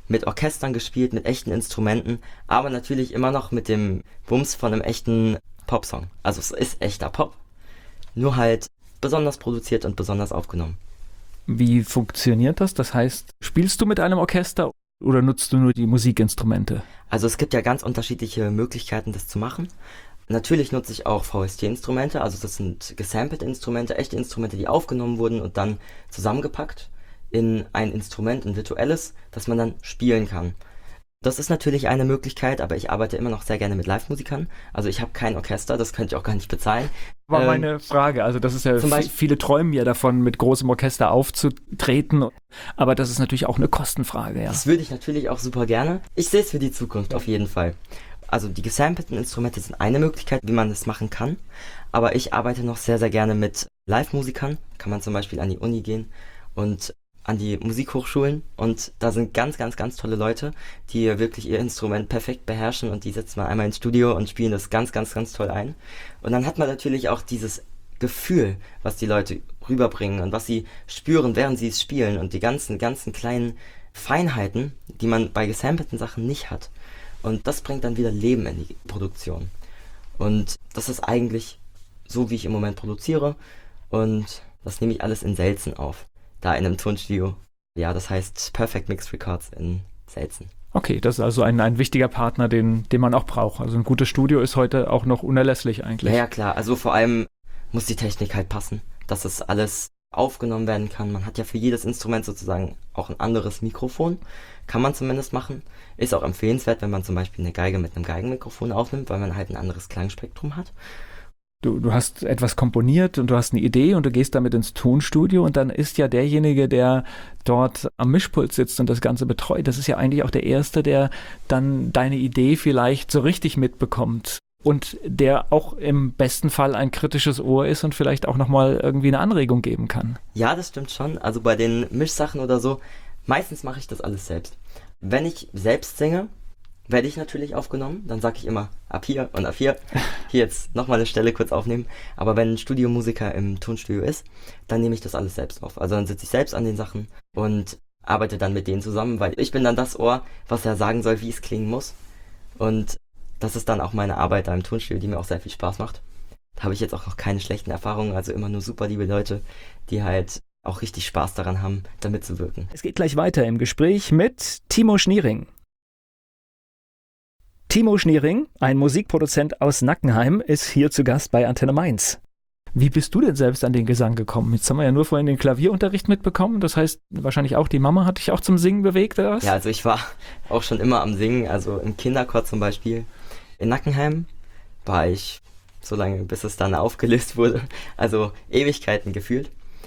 mit Orchestern gespielt, mit echten Instrumenten, aber natürlich immer noch mit dem Wumms von einem echten Popsong. Also es ist echter Pop, nur halt besonders produziert und besonders aufgenommen. Wie funktioniert das? Das heißt, spielst du mit einem Orchester oder nutzt du nur die Musikinstrumente? Also es gibt ja ganz unterschiedliche Möglichkeiten, das zu machen. Natürlich nutze ich auch VST-Instrumente, also das sind gesampelte Instrumente, echte Instrumente, die aufgenommen wurden und dann zusammengepackt in ein Instrument, ein virtuelles, das man dann spielen kann. Das ist natürlich eine Möglichkeit, aber ich arbeite immer noch sehr gerne mit Live-Musikern. Also ich habe kein Orchester, das könnte ich auch gar nicht bezahlen. War meine Frage. Also das ist ja, viele träumen ja davon, mit großem Orchester aufzutreten. Aber das ist natürlich auch eine Kostenfrage. Ja. Das würde ich natürlich auch super gerne. Ich sehe es für die Zukunft auf jeden Fall. Also die gesampelten Instrumente sind eine Möglichkeit, wie man das machen kann. Aber ich arbeite noch sehr, sehr gerne mit Live-Musikern. Kann man zum Beispiel an die Uni gehen und an die Musikhochschulen, und da sind ganz, ganz, ganz tolle Leute, die wirklich ihr Instrument perfekt beherrschen, und die setzen man einmal ins Studio und spielen das ganz, ganz, ganz toll ein. Und dann hat man natürlich auch dieses Gefühl, was die Leute rüberbringen und was sie spüren, während sie es spielen, und die ganzen, ganzen kleinen Feinheiten, die man bei gesampelten Sachen nicht hat. Und das bringt dann wieder Leben in die Produktion. Und das ist eigentlich so, wie ich im Moment produziere, und das nehme ich alles in Selzen auf. Da in einem Tonstudio. Ja, das heißt Perfect Mix Records in Selzen. Okay, das ist also ein wichtiger Partner, den man auch braucht. Also ein gutes Studio ist heute auch noch unerlässlich eigentlich. Ja, klar. Also vor allem muss die Technik halt passen, dass es alles aufgenommen werden kann. Man hat ja für jedes Instrument sozusagen auch ein anderes Mikrofon. Kann man zumindest machen. Ist auch empfehlenswert, wenn man zum Beispiel eine Geige mit einem Geigenmikrofon aufnimmt, weil man halt ein anderes Klangspektrum hat. Du hast etwas komponiert und du hast eine Idee und du gehst damit ins Tonstudio, und dann ist ja derjenige, der dort am Mischpult sitzt und das Ganze betreut, das ist ja eigentlich auch der Erste, der dann deine Idee vielleicht so richtig mitbekommt und der auch im besten Fall ein kritisches Ohr ist und vielleicht auch nochmal irgendwie eine Anregung geben kann. Ja, das stimmt schon. Also bei den Mischsachen oder so, meistens mache ich das alles selbst. Wenn ich selbst singe, werde ich natürlich aufgenommen, dann sage ich immer ab hier und ab hier. Hier jetzt nochmal eine Stelle kurz aufnehmen. Aber wenn ein Studiomusiker im Tonstudio ist, dann nehme ich das alles selbst auf. Also dann sitze ich selbst an den Sachen und arbeite dann mit denen zusammen, weil ich bin dann das Ohr, was er sagen soll, wie es klingen muss. Und das ist dann auch meine Arbeit da im Tonstudio, die mir auch sehr viel Spaß macht. Da habe ich jetzt auch noch keine schlechten Erfahrungen, also immer nur super liebe Leute, die halt auch richtig Spaß daran haben, da mitzuwirken. Es geht gleich weiter im Gespräch mit Timo Schniering. Timo Schniering, ein Musikproduzent aus Nackenheim, ist hier zu Gast bei Antenne Mainz. Wie bist du denn selbst an den Gesang gekommen? Jetzt haben wir ja nur vorhin den Klavierunterricht mitbekommen. Das heißt, wahrscheinlich auch die Mama hat dich auch zum Singen bewegt, oder was? Ja, also ich war auch schon immer am Singen. Also im Kinderchor zum Beispiel. In Nackenheim war ich so lange, bis es dann aufgelöst wurde. Also Ewigkeiten gefühlt.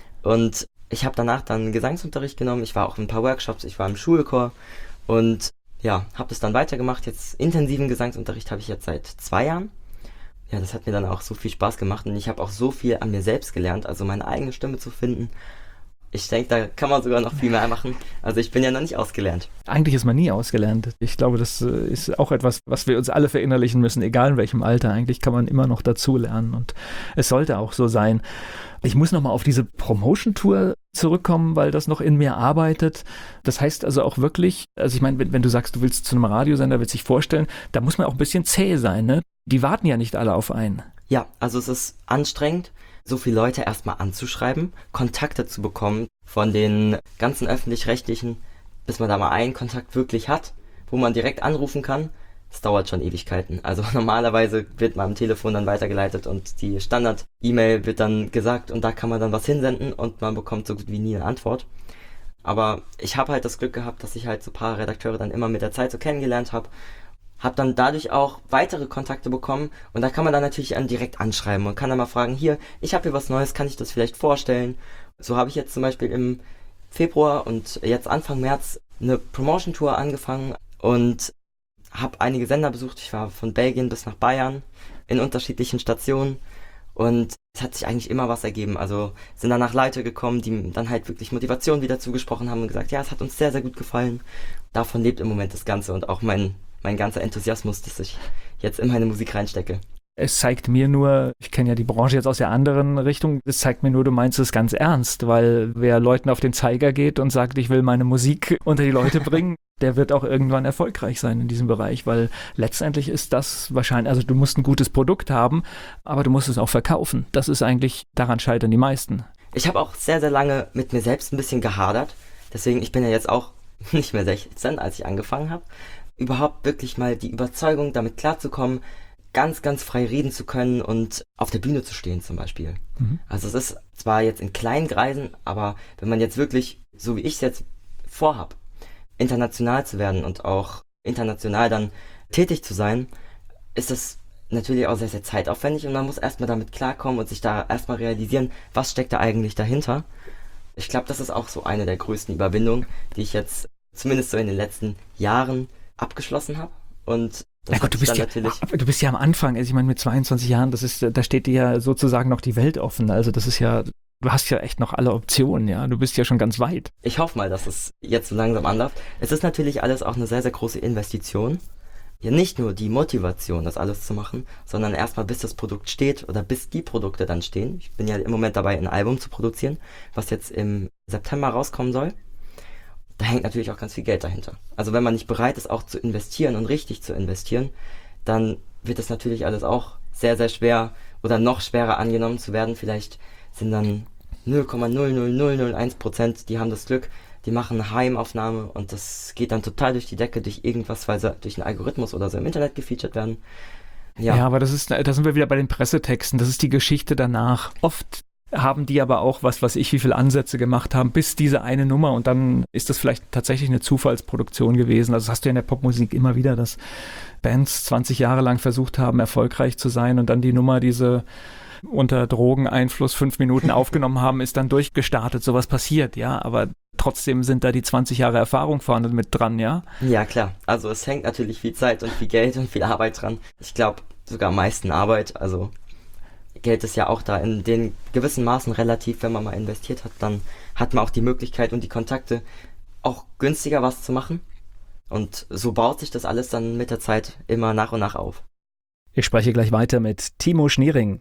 Und ich habe danach dann Gesangsunterricht genommen. Ich war auch in ein paar Workshops. Ich war im Schulchor. Und ja, habe das dann weitergemacht. Jetzt intensiven Gesangsunterricht habe ich jetzt seit 2 Jahren. Ja, das hat mir dann auch so viel Spaß gemacht, und ich habe auch so viel an mir selbst gelernt, also meine eigene Stimme zu finden. Ich denke, da kann man sogar noch viel mehr machen. Also ich bin ja noch nicht ausgelernt. Eigentlich ist man nie ausgelernt. Ich glaube, das ist auch etwas, was wir uns alle verinnerlichen müssen, egal in welchem Alter. Eigentlich kann man immer noch dazu lernen, und es sollte auch so sein. Ich muss nochmal auf diese Promotion-Tour zurückkommen, weil das noch in mir arbeitet. Das heißt also auch wirklich, also ich meine, wenn du sagst, du willst zu einem Radiosender, willst dich vorstellen, da muss man auch ein bisschen zäh sein, ne? Die warten ja nicht alle auf einen. Ja, also es ist anstrengend, so viele Leute erstmal anzuschreiben, Kontakte zu bekommen von den ganzen Öffentlich-Rechtlichen, bis man da mal einen Kontakt wirklich hat, wo man direkt anrufen kann. Das dauert schon Ewigkeiten. Also normalerweise wird man am Telefon dann weitergeleitet und die Standard-E-Mail wird dann gesagt, und da kann man dann was hinsenden und man bekommt so gut wie nie eine Antwort. Aber ich habe halt das Glück gehabt, dass ich halt so ein paar Redakteure dann immer mit der Zeit so kennengelernt habe. Habe dann dadurch auch weitere Kontakte bekommen, und da kann man dann natürlich direkt anschreiben und kann dann mal fragen, hier, ich habe hier was Neues, kann ich das vielleicht vorstellen? So habe ich jetzt zum Beispiel im Februar und jetzt Anfang März eine Promotion-Tour angefangen und habe einige Sender besucht. Ich war von Belgien bis nach Bayern in unterschiedlichen Stationen, und es hat sich eigentlich immer was ergeben. Also sind danach Leute gekommen, die dann halt wirklich Motivation wieder zugesprochen haben und gesagt, ja, es hat uns sehr, sehr gut gefallen. Davon lebt im Moment das Ganze und auch mein ganzer Enthusiasmus, dass ich jetzt in meine Musik reinstecke. Es zeigt mir nur, ich kenne ja die Branche jetzt aus der anderen Richtung, es zeigt mir nur, du meinst es ganz ernst, weil wer Leuten auf den Zeiger geht und sagt, ich will meine Musik unter die Leute bringen, der wird auch irgendwann erfolgreich sein in diesem Bereich, weil letztendlich ist das wahrscheinlich, also du musst ein gutes Produkt haben, aber du musst es auch verkaufen. Das ist eigentlich, daran scheitern die meisten. Ich habe auch sehr, sehr lange mit mir selbst ein bisschen gehadert. Deswegen, ich bin ja jetzt auch nicht mehr 16, als ich angefangen habe. Überhaupt wirklich mal die Überzeugung, damit klarzukommen, ganz, ganz frei reden zu können und auf der Bühne zu stehen zum Beispiel. Also es ist zwar jetzt in kleinen Kreisen, aber wenn man jetzt wirklich, so wie ich es jetzt vorhab, international zu werden und auch international dann tätig zu sein, ist das natürlich auch sehr, sehr zeitaufwendig und man muss erstmal damit klarkommen und sich da erstmal realisieren, was steckt da eigentlich dahinter. Ich glaube, das ist auch so eine der größten Überwindungen, die ich jetzt zumindest so in den letzten Jahren abgeschlossen habe. Und das du bist ja am Anfang, also ich meine mit 22 Jahren, da steht dir ja sozusagen noch die Welt offen. Also das ist ja, du hast ja echt noch alle Optionen, ja. Du bist ja schon ganz weit. Ich hoffe mal, dass es jetzt so langsam anläuft. Es ist natürlich alles auch eine sehr, sehr große Investition. Ja, nicht nur die Motivation, das alles zu machen, sondern erstmal bis das Produkt steht oder bis die Produkte dann stehen. Ich bin ja im Moment dabei, ein Album zu produzieren, was jetzt im September rauskommen soll. Da hängt natürlich auch ganz viel Geld dahinter. Also wenn man nicht bereit ist, auch zu investieren und richtig zu investieren, dann wird es natürlich alles auch sehr, sehr schwer oder noch schwerer angenommen zu werden. Vielleicht sind dann 0,00001%, die haben das Glück, die machen eine Heimaufnahme und das geht dann total durch die Decke, durch irgendwas, weil sie durch einen Algorithmus oder so im Internet gefeatured werden. Ja, aber da sind wir wieder bei den Pressetexten. Das ist die Geschichte danach. Oft haben die aber auch was weiß ich, wie viele Ansätze gemacht haben, bis diese eine Nummer und dann ist das vielleicht tatsächlich eine Zufallsproduktion gewesen. Also das hast du ja in der Popmusik immer wieder, dass Bands 20 Jahre lang versucht haben, erfolgreich zu sein und dann die Nummer, diese unter Drogeneinfluss 5 Minuten aufgenommen haben, ist dann durchgestartet. Sowas passiert, ja, aber trotzdem sind da die 20 Jahre Erfahrung vorne mit dran, ja? Ja, klar. Also es hängt natürlich viel Zeit und viel Geld und viel Arbeit dran. Ich glaube, sogar am meisten Arbeit, also Geld ist ja auch da in den gewissen Maßen relativ, wenn man mal investiert hat, dann hat man auch die Möglichkeit und die Kontakte, auch günstiger was zu machen. Und so baut sich das alles dann mit der Zeit immer nach und nach auf. Ich spreche gleich weiter mit Timo Schniering.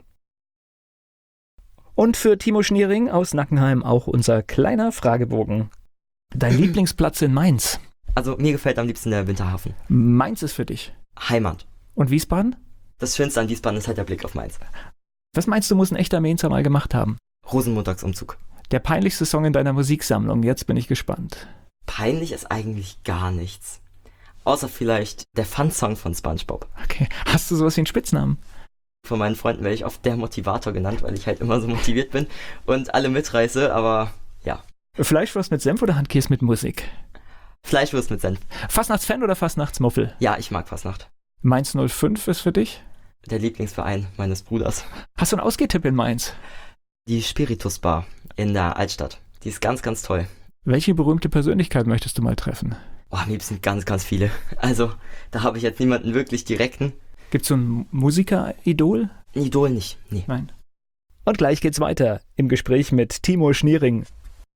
Und für Timo Schniering aus Nackenheim auch unser kleiner Fragebogen. Dein Lieblingsplatz in Mainz? Also mir gefällt am liebsten der Winterhafen. Mainz ist für dich? Heimat. Und Wiesbaden? Das Schönste an Wiesbaden ist halt der Blick auf Mainz. Was meinst du, muss ein echter Mainzer mal gemacht haben? Rosenmontagsumzug. Der peinlichste Song in deiner Musiksammlung, jetzt bin ich gespannt. Peinlich ist eigentlich gar nichts. Außer vielleicht der Fun-Song von SpongeBob. Okay, hast du sowas wie einen Spitznamen? Von meinen Freunden werde ich oft der Motivator genannt, weil ich halt immer so motiviert bin und alle mitreiße, aber ja. Fleischwurst mit Senf oder Handkäse mit Musik? Fleischwurst mit Senf. Fastnachtsfan oder Fastnachtsmuffel? Ja, ich mag Fastnacht. Mainz 05 ist für dich? Der Lieblingsverein meines Bruders. Hast du einen Ausgehtipp in Mainz? Die Spiritus Bar in der Altstadt. Die ist ganz, ganz toll. Welche berühmte Persönlichkeit möchtest du mal treffen? Oh, am liebsten ganz, ganz viele. Also, da habe ich jetzt niemanden wirklich direkten. Gibt's so ein Musiker-Idol? Ein Idol nicht, nee. Nein. Und gleich geht's weiter im Gespräch mit Timo Schniering.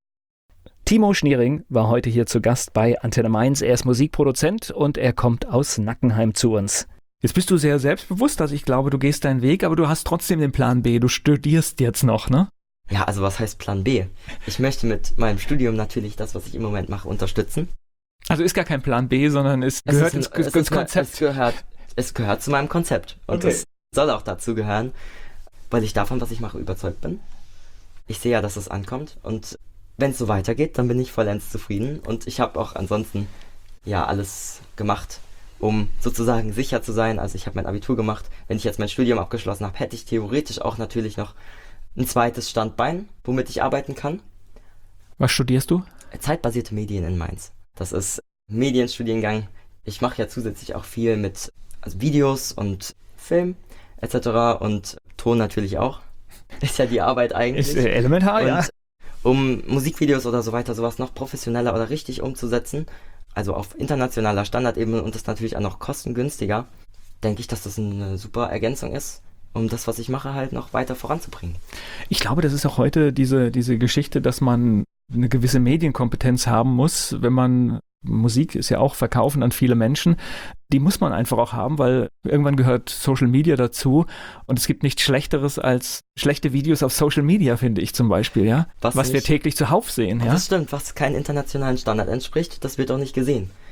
Timo Schniering war heute hier zu Gast bei Antenne Mainz. Er ist Musikproduzent und er kommt aus Nackenheim zu uns. Jetzt bist du sehr selbstbewusst, also ich glaube, du gehst deinen Weg, aber du hast trotzdem den Plan B. Du studierst jetzt noch, ne? Ja, also was heißt Plan B? Ich möchte mit meinem Studium natürlich das, was ich im Moment mache, unterstützen. Also ist gar kein Plan B, sondern es gehört ins Konzept. Es gehört zu meinem Konzept. Und es soll auch dazu gehören, weil ich davon, was ich mache, überzeugt bin. Ich sehe ja, dass es ankommt. Und wenn es so weitergeht, dann bin ich vollends zufrieden. Und ich habe auch ansonsten ja alles gemacht, um sozusagen sicher zu sein. Also ich habe mein Abitur gemacht. Wenn ich jetzt mein Studium abgeschlossen habe, hätte ich theoretisch auch natürlich noch ein zweites Standbein, womit ich arbeiten kann. Was studierst du? Zeitbasierte Medien in Mainz. Das ist ein Medienstudiengang. Ich mache ja zusätzlich auch viel mit Videos und Film etc. und Ton natürlich auch. Ist ja die Arbeit eigentlich. Ist elementar, ja. Um Musikvideos oder so weiter, sowas noch professioneller oder richtig umzusetzen, also auf internationaler Standardebene und das natürlich auch noch kostengünstiger, denke ich, dass das eine super Ergänzung ist, um das, was ich mache, halt noch weiter voranzubringen. Ich glaube, das ist auch heute diese Geschichte, dass man eine gewisse Medienkompetenz haben muss, wenn man Musik ist ja auch verkaufen an viele Menschen. Die muss man einfach auch haben, weil irgendwann gehört Social Media dazu und es gibt nichts Schlechteres als schlechte Videos auf Social Media, finde ich zum Beispiel, ja. Was wir täglich zuhauf sehen, ja. Das stimmt, was keinem internationalen Standard entspricht, das wird auch nicht gesehen.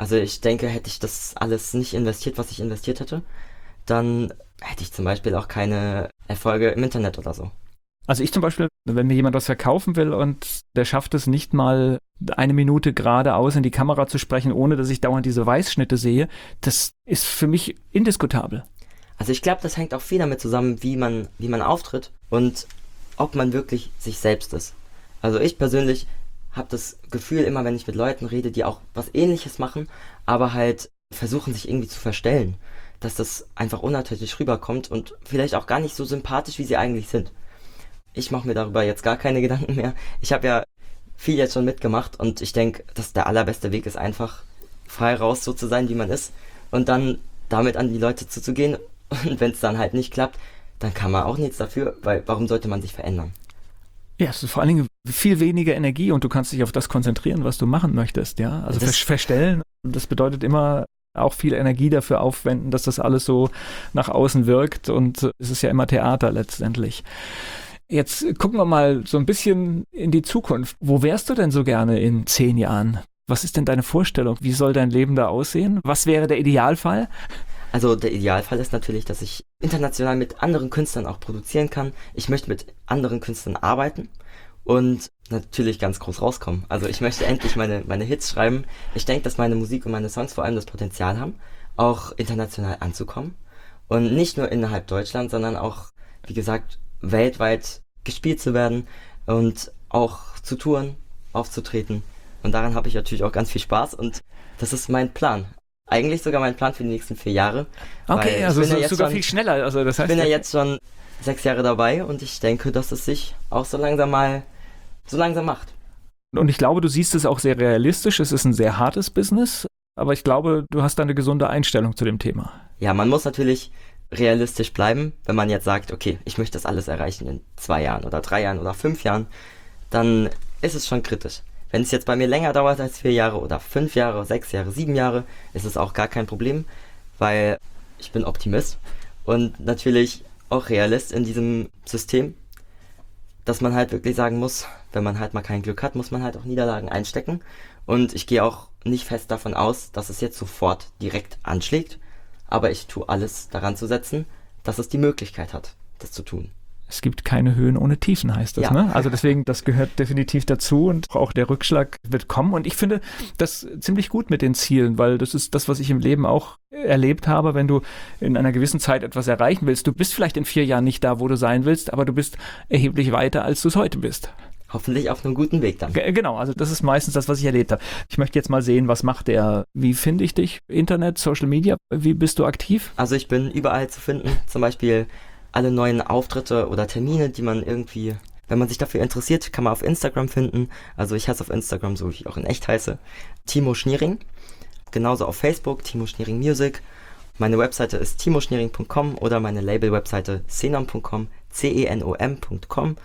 Also ich denke, hätte ich das alles nicht investiert, was ich investiert hätte, dann hätte ich zum Beispiel auch keine Erfolge im Internet oder so. Also ich zum Beispiel, wenn mir jemand was verkaufen will und der schafft es nicht mal 1 Minute geradeaus in die Kamera zu sprechen, ohne dass ich dauernd diese Weißschnitte sehe, das ist für mich indiskutabel. Also ich glaube, das hängt auch viel damit zusammen, wie man auftritt und ob man wirklich sich selbst ist. Also ich persönlich habe das Gefühl, immer wenn ich mit Leuten rede, die auch was Ähnliches machen, aber halt versuchen, sich irgendwie zu verstellen, dass das einfach unauthentisch rüberkommt und vielleicht auch gar nicht so sympathisch, wie sie eigentlich sind. Ich mache mir darüber jetzt gar keine Gedanken mehr. Ich habe ja viel jetzt schon mitgemacht und ich denke, dass der allerbeste Weg ist, einfach frei raus so zu sein, wie man ist und dann damit an die Leute zuzugehen. Und wenn es dann halt nicht klappt, dann kann man auch nichts dafür, weil warum sollte man sich verändern? Ja, es ist vor allen Dingen viel weniger Energie und du kannst dich auf das konzentrieren, was du machen möchtest, ja. Also verstellen, das bedeutet immer auch viel Energie dafür aufwenden, dass das alles so nach außen wirkt und es ist ja immer Theater letztendlich. Jetzt gucken wir mal so ein bisschen in die Zukunft. Wo wärst du denn so gerne in 10 Jahren? Was ist denn deine Vorstellung? Wie soll dein Leben da aussehen? Was wäre der Idealfall? Also der Idealfall ist natürlich, dass ich international mit anderen Künstlern auch produzieren kann. Ich möchte mit anderen Künstlern arbeiten und natürlich ganz groß rauskommen. Also ich möchte endlich meine Hits schreiben. Ich denke, dass meine Musik und meine Songs vor allem das Potenzial haben, auch international anzukommen. Und nicht nur innerhalb Deutschland, sondern auch, wie gesagt, weltweit gespielt zu werden und auch zu touren, aufzutreten. Und daran habe ich natürlich auch ganz viel Spaß und das ist mein Plan. Eigentlich sogar mein Plan für die nächsten 4 Jahre. Okay, also ja sogar viel schneller. Also das heißt, ich bin ja jetzt schon 6 Jahre dabei und ich denke, dass es sich auch so langsam macht. Und ich glaube, du siehst es auch sehr realistisch. Es ist ein sehr hartes Business, aber ich glaube, du hast da eine gesunde Einstellung zu dem Thema. Ja, man muss natürlich realistisch bleiben. Wenn man jetzt sagt, okay, ich möchte das alles erreichen in 2 Jahren oder 3 Jahren oder 5 Jahren, dann ist es schon kritisch. Wenn es jetzt bei mir länger dauert als 4 Jahre oder 5 Jahre, 6 Jahre, 7 Jahre, ist es auch gar kein Problem, weil ich bin Optimist und natürlich auch Realist in diesem System, dass man halt wirklich sagen muss, wenn man halt mal kein Glück hat, muss man halt auch Niederlagen einstecken und ich gehe auch nicht fest davon aus, dass es jetzt sofort direkt anschlägt, aber ich tue alles daran zu setzen, dass es die Möglichkeit hat, das zu tun. Es gibt keine Höhen ohne Tiefen, heißt das, ja. Ne? Also deswegen, das gehört definitiv dazu und auch der Rückschlag wird kommen. Und ich finde das ziemlich gut mit den Zielen, weil das ist das, was ich im Leben auch erlebt habe, wenn du in einer gewissen Zeit etwas erreichen willst. Du bist vielleicht in 4 Jahren nicht da, wo du sein willst, aber du bist erheblich weiter, als du es heute bist. Hoffentlich auf einem guten Weg dann. Genau, also das ist meistens das, was ich erlebt habe. Ich möchte jetzt mal sehen, was macht der? Wie finde ich dich? Internet, Social Media? Wie bist du aktiv? Also ich bin überall zu finden, zum Beispiel alle neuen Auftritte oder Termine, die man irgendwie, wenn man sich dafür interessiert, kann man auf Instagram finden. Also ich heiße auf Instagram, so wie ich auch in echt heiße, Timo Schniering. Genauso auf Facebook, Timo Schniering Music. Meine Webseite ist timoschniering.com oder meine Label-Webseite xenom.com, cenom.com.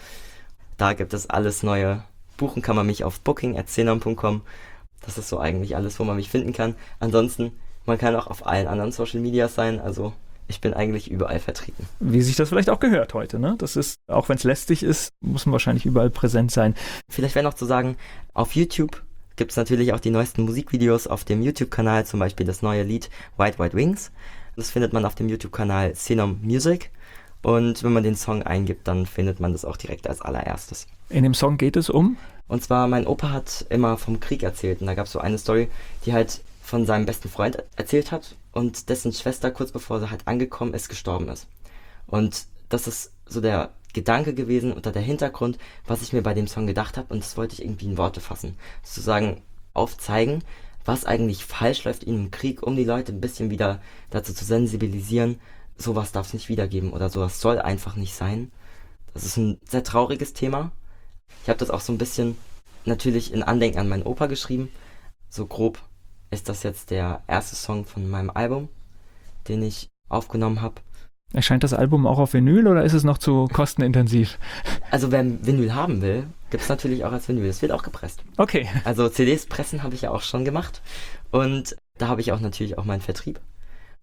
Da gibt es alles Neue. Buchen kann man mich auf booking@xenom.com. Das ist so eigentlich alles, wo man mich finden kann. Ansonsten, man kann auch auf allen anderen Social Medias sein, also ich bin eigentlich überall vertreten. Wie sich das vielleicht auch gehört heute, ne? Das ist, auch wenn es lästig ist, muss man wahrscheinlich überall präsent sein. Vielleicht wäre noch zu sagen, auf YouTube gibt es natürlich auch die neuesten Musikvideos auf dem YouTube-Kanal, zum Beispiel das neue Lied White White Wings. Das findet man auf dem YouTube-Kanal Xenom Music. Und wenn man den Song eingibt, dann findet man das auch direkt als allererstes. In dem Song geht es um? Und zwar, mein Opa hat immer vom Krieg erzählt. Und da gab es so eine Story, die halt von seinem besten Freund erzählt hat und dessen Schwester kurz bevor sie halt angekommen ist, gestorben ist. Und das ist so der Gedanke gewesen oder der Hintergrund, was ich mir bei dem Song gedacht habe und das wollte ich irgendwie in Worte fassen. Sozusagen aufzeigen, was eigentlich falsch läuft in einem Krieg, um die Leute ein bisschen wieder dazu zu sensibilisieren, sowas darf es nicht wiedergeben oder sowas soll einfach nicht sein. Das ist ein sehr trauriges Thema. Ich habe das auch so ein bisschen natürlich in Andenken an meinen Opa geschrieben. So grob ist das jetzt der erste Song von meinem Album, den ich aufgenommen habe. Erscheint das Album auch auf Vinyl oder ist es noch zu kostenintensiv? Also wer Vinyl haben will, gibt es natürlich auch als Vinyl. Das wird auch gepresst. Okay. Also CDs pressen habe ich ja auch schon gemacht und da habe ich auch natürlich auch meinen Vertrieb.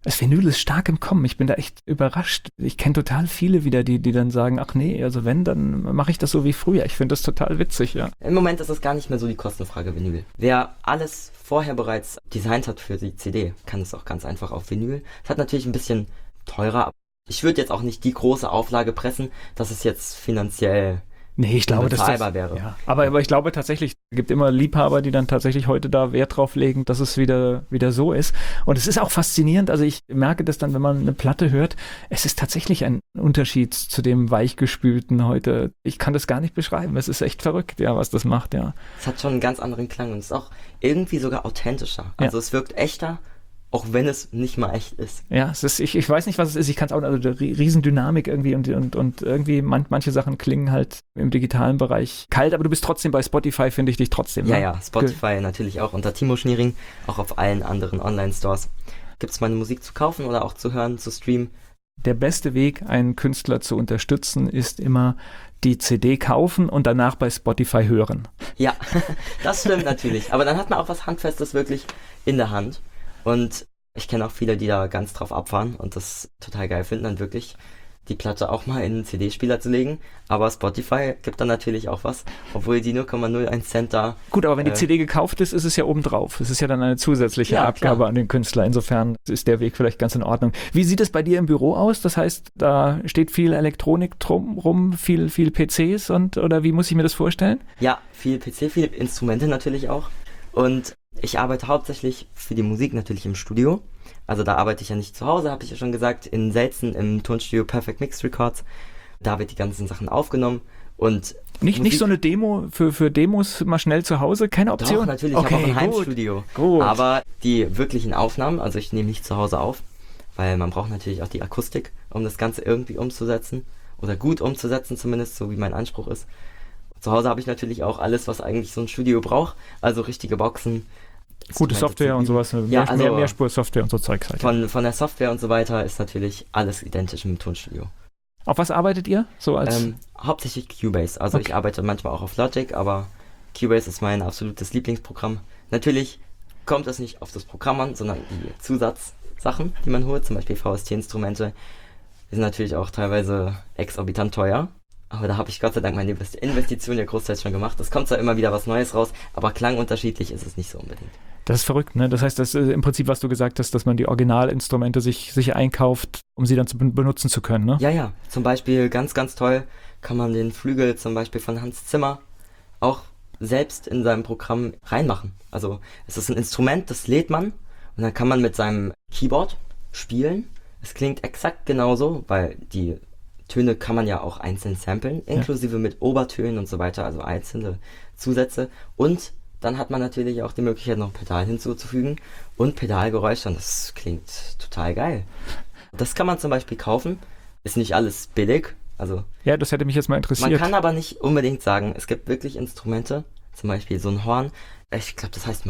Das Vinyl ist stark im Kommen. Ich bin da echt überrascht. Ich kenne total viele wieder, die dann sagen, ach nee, also wenn, dann mache ich das so wie früher. Ich finde das total witzig, ja. Im Moment ist es gar nicht mehr so die Kostenfrage Vinyl. Wer alles vorher bereits designt hat für die CD, kann es auch ganz einfach auf Vinyl. Es hat natürlich ein bisschen teurer. Ich würde jetzt auch nicht die große Auflage pressen, dass es jetzt finanziell Nee, ich glaube, dass das wäre. Ja. Aber ich glaube tatsächlich, es gibt immer Liebhaber, die dann tatsächlich heute da Wert drauf legen, dass es wieder so ist. Und es ist auch faszinierend, also ich merke das dann, wenn man eine Platte hört, es ist tatsächlich ein Unterschied zu dem weichgespülten heute. Ich kann das gar nicht beschreiben, es ist echt verrückt, ja, was das macht, ja. Es hat schon einen ganz anderen Klang und es ist auch irgendwie sogar authentischer. Also es wirkt echter, auch wenn es nicht mal echt ist. Ja, es ist, ich weiß nicht, was es ist. Ich kann es auch, also eine Riesendynamik irgendwie und irgendwie manche Sachen klingen halt im digitalen Bereich kalt, aber du bist trotzdem bei Spotify, finde ich dich trotzdem. Ne? Ja, Spotify natürlich auch unter Timo Schniering, auch auf allen anderen Online-Stores. Gibt es meine Musik zu kaufen oder auch zu hören, zu streamen? Der beste Weg, einen Künstler zu unterstützen, ist immer die CD kaufen und danach bei Spotify hören. Ja, das stimmt natürlich. Aber dann hat man auch was Handfestes wirklich in der Hand. Und ich kenne auch viele, die da ganz drauf abfahren und das total geil finden, dann wirklich die Platte auch mal in einen CD-Spieler zu legen. Aber Spotify gibt dann natürlich auch was, obwohl die 0,01 Cent da... Gut, aber wenn die CD gekauft ist, ist es ja obendrauf. Es ist ja dann eine zusätzliche Abgabe an den Künstler. Insofern ist der Weg vielleicht ganz in Ordnung. Wie sieht es bei dir im Büro aus? Das heißt, da steht viel Elektronik rum, viel PCs oder wie muss ich mir das vorstellen? Ja, viel PC, viele Instrumente natürlich auch. Und ich arbeite hauptsächlich für die Musik natürlich im Studio. Also da arbeite ich ja nicht zu Hause, habe ich ja schon gesagt, in Selzen im Tonstudio Perfect Mix Records. Da wird die ganzen Sachen aufgenommen und nicht so eine Demo für Demos mal schnell zu Hause, keine Option? Doch, natürlich, ich habe auch ein Heimstudio. Gut. Aber die wirklichen Aufnahmen, also ich nehme nicht zu Hause auf, weil man braucht natürlich auch die Akustik, um das Ganze irgendwie umzusetzen oder gut umzusetzen zumindest, so wie mein Anspruch ist. Zu Hause habe ich natürlich auch alles, was eigentlich so ein Studio braucht, also richtige Boxen. Gute Software und sowas, Mehrspur-Software und so Zeugs halt. Von der Software und so weiter ist natürlich alles identisch im Tonstudio. Auf was arbeitet ihr? So als hauptsächlich Cubase, also ich arbeite manchmal auch auf Logic, aber Cubase ist mein absolutes Lieblingsprogramm. Natürlich kommt es nicht auf das Programm an, sondern die Zusatzsachen, die man holt, zum Beispiel VST-Instrumente, sind natürlich auch teilweise exorbitant teuer. Aber da habe ich Gott sei Dank meine Investition ja großteils schon gemacht. Es kommt zwar immer wieder was Neues raus, aber klangunterschiedlich ist es nicht so unbedingt. Das ist verrückt, ne? Das heißt, das ist im Prinzip, was du gesagt hast, dass man die Originalinstrumente sich einkauft, um sie dann benutzen zu können, ne? Ja. Zum Beispiel ganz, ganz toll kann man den Flügel zum Beispiel von Hans Zimmer auch selbst in seinem Programm reinmachen. Also es ist ein Instrument, das lädt man und dann kann man mit seinem Keyboard spielen. Es klingt exakt genauso, weil die Töne kann man ja auch einzeln samplen, inklusive mit Obertönen und so weiter, also einzelne Zusätze. Und dann hat man natürlich auch die Möglichkeit, noch ein Pedal hinzuzufügen und Pedalgeräusche und das klingt total geil. Das kann man zum Beispiel kaufen, ist nicht alles billig. Also ja, das hätte mich jetzt mal interessiert. Man kann aber nicht unbedingt sagen, es gibt wirklich Instrumente, zum Beispiel so ein Horn, ich glaube das heißt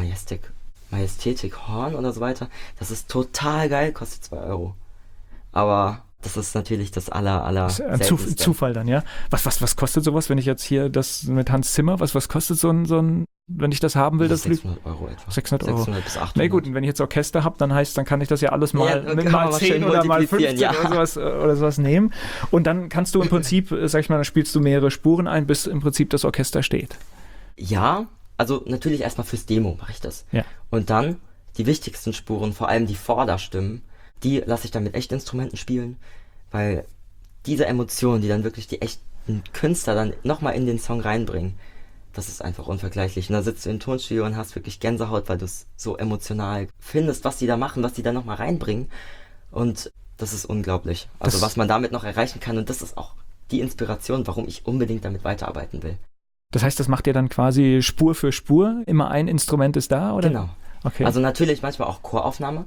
Majestätik Horn oder so weiter, das ist total geil, kostet 2 Euro. Aber das ist natürlich das aller Zufall dann, ja. Was kostet sowas, wenn ich jetzt hier das mit Hans Zimmer, was kostet so ein wenn ich das haben will, das 600 Euro etwa. 600 Euro. 600 bis 800. Na gut, und wenn ich jetzt Orchester habe, dann kann ich das ja alles mal, mal 10 oder mal 15 oder sowas nehmen. Und dann kannst du im Prinzip, sag ich mal, dann spielst du mehrere Spuren ein, bis im Prinzip das Orchester steht. Ja, also natürlich erstmal fürs Demo mache ich das. Ja. Und dann die wichtigsten Spuren, vor allem die Vorderstimmen, die lasse ich dann mit Echtinstrumenten spielen, weil diese Emotionen, die dann wirklich die echten Künstler dann nochmal in den Song reinbringen, das ist einfach unvergleichlich. Und da sitzt du im Tonstudio und hast wirklich Gänsehaut, weil du es so emotional findest, was die da machen, was die da nochmal reinbringen. Und das ist unglaublich. Also was man damit noch erreichen kann. Und das ist auch die Inspiration, warum ich unbedingt damit weiterarbeiten will. Das heißt, das macht ihr dann quasi Spur für Spur? Immer ein Instrument ist da, oder? Genau. Okay. Also natürlich manchmal auch Choraufnahme.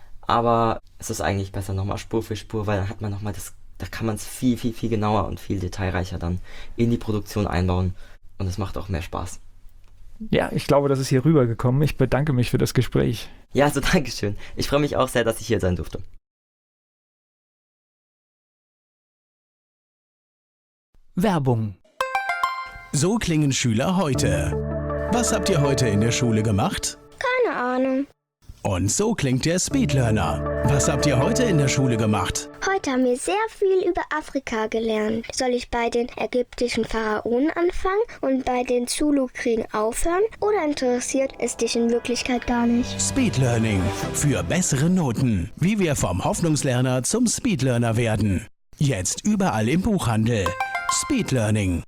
Aber es ist eigentlich besser nochmal Spur für Spur, weil dann hat man nochmal da kann man es viel, viel, viel genauer und viel detailreicher dann in die Produktion einbauen. Und es macht auch mehr Spaß. Ja, ich glaube, das ist hier rübergekommen. Ich bedanke mich für das Gespräch. Ja, also Dankeschön. Ich freue mich auch sehr, dass ich hier sein durfte. Werbung. So klingen Schüler heute. Was habt ihr heute in der Schule gemacht? Keine Ahnung. Und so klingt der Speedlearner. Was habt ihr heute in der Schule gemacht? Heute haben wir sehr viel über Afrika gelernt. Soll ich bei den ägyptischen Pharaonen anfangen und bei den Zulu-Kriegen aufhören? Oder interessiert es dich in Wirklichkeit gar nicht? Speedlearning. Für bessere Noten. Wie wir vom Hoffnungslerner zum Speedlearner werden. Jetzt überall im Buchhandel. Speedlearning.